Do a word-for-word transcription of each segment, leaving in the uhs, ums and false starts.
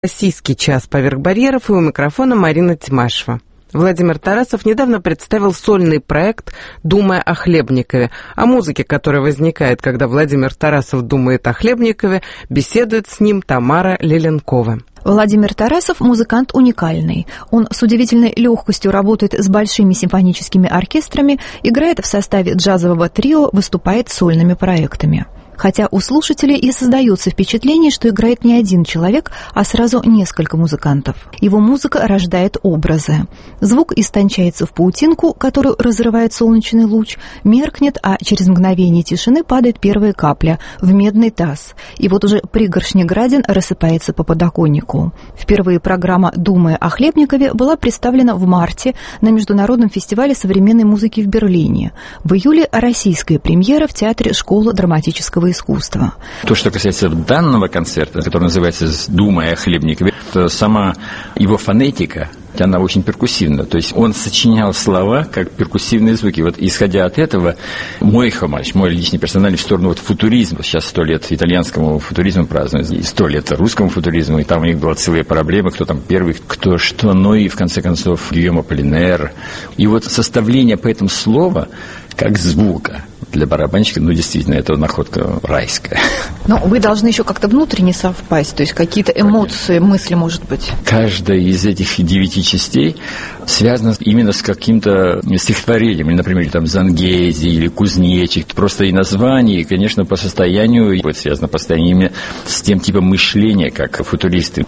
Российский час поверх барьеров, и у микрофона Марина Тимашева. Владимир Тарасов недавно представил сольный проект «Думая о Хлебникове». О музыке, которая возникает, когда Владимир Тарасов думает о Хлебникове, беседует с ним Тамара Леленкова. Владимир Тарасов – музыкант уникальный. Он с удивительной легкостью работает с большими симфоническими оркестрами, играет в составе джазового трио, выступает с сольными проектами. Хотя у слушателей и создается впечатление, что играет не один человек, а сразу несколько музыкантов. Его музыка рождает образы. Звук истончается в паутинку, которую разрывает солнечный луч, меркнет, а через мгновение тишины падает первая капля в медный таз. И вот уже пригоршня градин рассыпается по подоконнику. Впервые программа «Думая о Хлебникове» была представлена в марте на Международном фестивале современной музыки в Берлине. В июле российская премьера в Театре Школы драматического искусства. То, что касается данного концерта, который называется «Думая о Хлебникове», то сама его фонетика, она очень перкуссивна. То есть он сочинял слова как перкуссивные звуки. Вот исходя от этого, мой хомач, мой личный персональный в сторону вот футуризма, сейчас сто лет итальянскому футуризму празднуют, и сто лет русскому футуризму, и там у них была целая проблема, кто там первый, кто что, ну и в конце концов Гийом Аполлинер. И вот составление по этому слова как звука для барабанщика, ну, действительно, это находка райская. Но вы должны еще как-то внутренне совпасть, то есть какие-то эмоции, мысли, может быть. Каждая из этих девяти частей связана именно с каким-то стихотворением, или, например, там Зангези или Кузнечик. Просто и название, и, конечно, по состоянию, и вот связано по состоянию именно с тем типом мышления, как футуристы.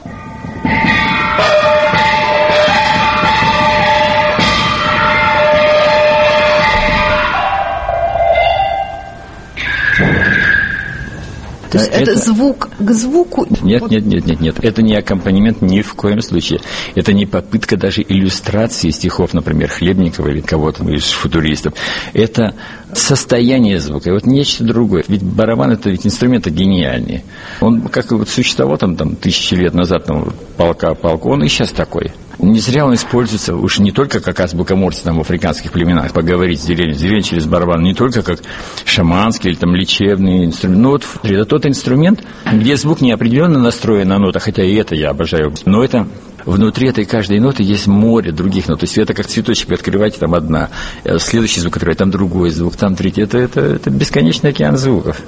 То есть это, это звук к звуку? Нет, нет, нет, нет, нет. Это не аккомпанемент ни в коем случае. Это не попытка даже иллюстрации стихов, например, Хлебникова или кого-то из футуристов. Это состояние звука, и вот нечто другое. Ведь барабан — это ведь инструмент гениальный. Он как вот существовал там, там тысячи лет назад, там, полка, полка, он и сейчас такой. Не зря он используется уж не только как азбука Морзе там в африканских племенах, поговорить с деревней, с деревней через барабан, не только как шаманский или там лечебный инструмент. Ну вот это тот инструмент, где звук не определенно настроен на ноты, хотя и это я обожаю, но это внутри этой каждой ноты есть море других нот. То есть это как цветочек, вы открываете, там одна, следующий звук открываете, там другой звук, там третий. Это, это, это бесконечный океан звуков.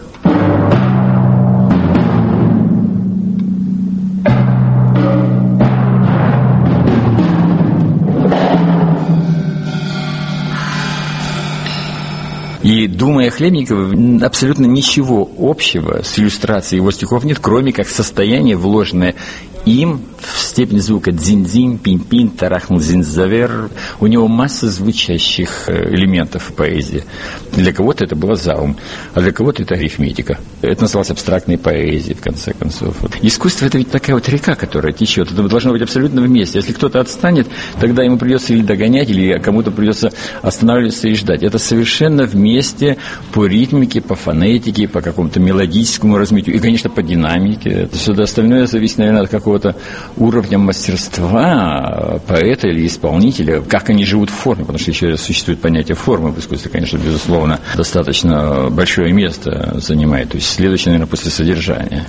И, думая о Хлебникове, абсолютно ничего общего с иллюстрацией его стихов нет, кроме как состояние, вложенное им в степень звука дзинь-дзинь, пинь-пинь, тарахн-зинь-завер. У него масса звучащих элементов в поэзии. Для кого-то это было заум, а для кого-то это арифметика. Это называлось абстрактной поэзией, в конце концов. Искусство — это ведь такая вот река, которая течет. Это должно быть абсолютно вместе. Если кто-то отстанет, тогда ему придется или догонять, или кому-то придется останавливаться и ждать. Это совершенно вместе по ритмике, по фонетике, по какому-то мелодическому размытию и, конечно, по динамике. Все остальное зависит, наверное, от какого-то уровня мастерства поэта или исполнителя, как они живут в форме, потому что еще существует понятие формы в искусстве, конечно, безусловно, достаточно большое место занимает. То есть следующее, наверное, после содержания.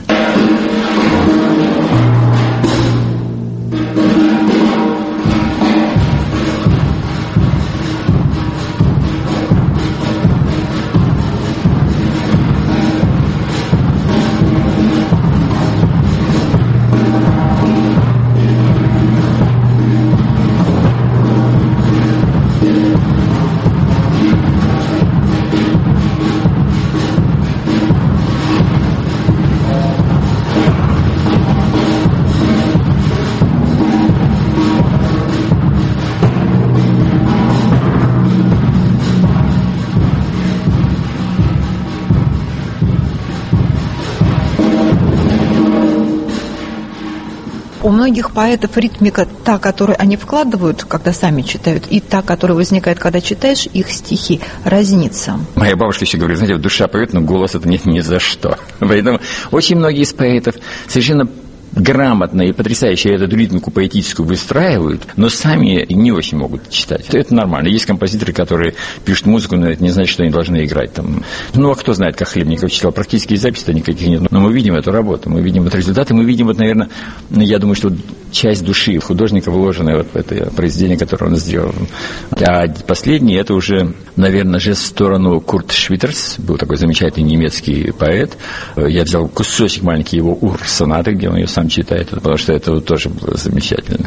У многих поэтов ритмика та, которую они вкладывают, когда сами читают, и та, которая возникает, когда читаешь их стихи, разнится. Моя бабушка еще говорит, знаете, душа поет, но голос это нет ни за что. Поэтому очень многие из поэтов совершенно грамотно и потрясающе эту ритмику поэтическую выстраивают, но сами не очень могут читать. Это нормально. Есть композиторы, которые пишут музыку, но это не значит, что они должны играть там. Ну, а кто знает, как Хлебников читал? Практически записей никаких нет. Но мы видим эту работу, мы видим вот результаты, мы видим вот, наверное, я думаю, что часть души художника, вложенная вот в это произведение, которое он сделал. А последний, это уже, наверное, жест в сторону Курт Швитерс, был такой замечательный немецкий поэт. Я взял кусочек маленький его Ур-сонаты, где он ее сам читает, потому что это вот тоже было замечательно.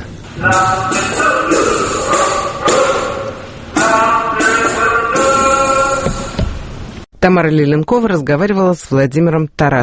Тамара Лиленкова разговаривала с Владимиром Тарасовым.